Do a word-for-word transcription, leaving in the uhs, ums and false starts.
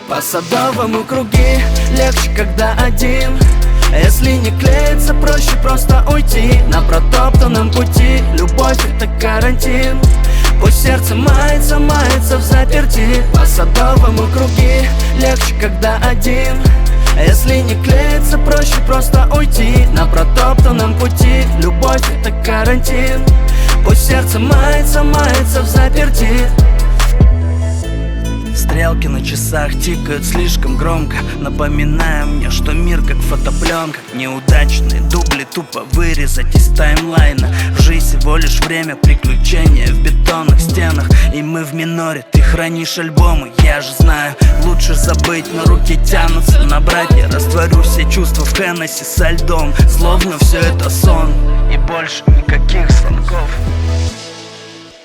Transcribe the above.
По Садовому круги легче, когда один. Если не клеится, проще просто уйти. На протоптанном пути любовь — это карантин. Пусть сердце мается, мается в заперти. По Садовому круги легче, когда один. Если не клеится, проще просто уйти. На протоптанном пути любовь — это карантин. Пусть сердце мается, мается в заперти. Стрелки на часах тикают слишком громко, напоминая мне, что мир как фотопленка. Неудачные дубли тупо вырезать из таймлайна. Жизнь всего лишь время приключения в бетонных стенах. И мы в миноре, ты хранишь альбомы, я же знаю. Лучше забыть, но руки тянутся набрать. Я растворю все чувства в Хеннесси со льдом, словно все это сон. И больше никаких звонков.